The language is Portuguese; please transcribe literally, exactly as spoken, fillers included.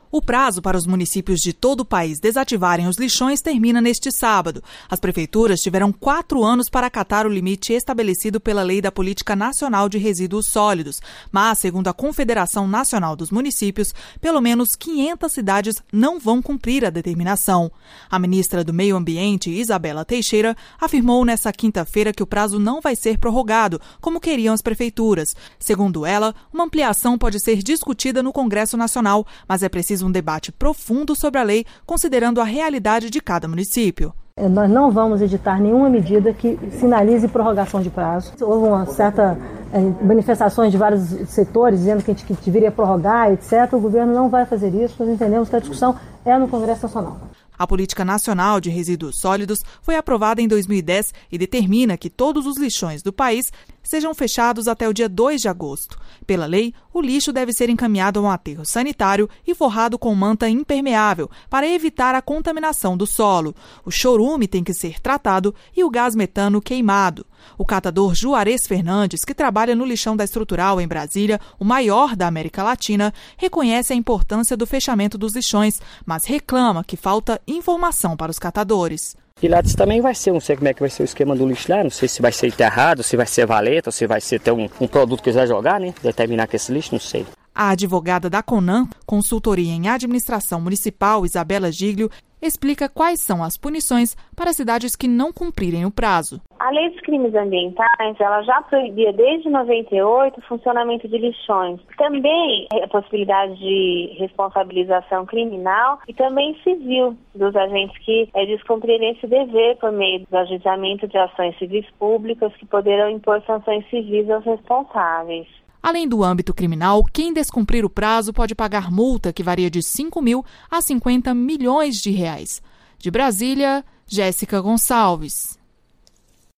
O prazo para os municípios de todo o país desativarem os lixões termina neste sábado. As prefeituras tiveram quatro anos para acatar o limite estabelecido pela Lei da Política Nacional de Resíduos Sólidos. Mas, segundo a Confederação Nacional dos Municípios, pelo menos quinhentas cidades não vão cumprir a determinação. A ministra do Meio Ambiente, Isabela Teixeira, afirmou nesta quinta-feira que o prazo não vai ser prorrogado, como queriam as prefeituras. Segundo ela, uma ampliação pode ser discutida no Congresso Nacional, mas é preciso um debate profundo sobre a lei, considerando a realidade de cada município. Nós não vamos editar nenhuma medida que sinalize prorrogação de prazo. Houve uma certa é, manifestações de vários setores dizendo que a gente que deveria prorrogar, etcétera. O governo não vai fazer isso, nós entendemos que a discussão é no Congresso Nacional. A Política Nacional de Resíduos Sólidos foi aprovada em dois mil e dez e determina que todos os lixões do país sejam fechados até o dia dois de agosto. Pela lei, o lixo deve ser encaminhado a um aterro sanitário e forrado com manta impermeável para evitar a contaminação do solo. O chorume tem que ser tratado e o gás metano queimado. O catador Juarez Fernandes, que trabalha no lixão da Estrutural em Brasília, o maior da América Latina, reconhece a importância do fechamento dos lixões, mas reclama que falta informação para os catadores. Pilates também vai ser, não sei como é que vai ser o esquema do lixo lá, não sei se vai ser enterrado, se vai ser valeta, se vai ser ter um, um produto que eles vão jogar, né? Determinar que esse lixo, não sei. A advogada da Conan, consultoria em administração municipal, Isabela Giglio, explica quais são as punições para cidades que não cumprirem o prazo. A lei dos crimes ambientais, ela já proibia desde noventa e oito o funcionamento de lixões. Também a possibilidade de responsabilização criminal e também civil dos agentes que é, descumprirem esse dever por meio do ajuizamento de ações civis públicas que poderão impor sanções civis aos responsáveis. Além do âmbito criminal, quem descumprir o prazo pode pagar multa que varia de cinco mil a cinquenta milhões de reais. De Brasília, Jéssica Gonçalves.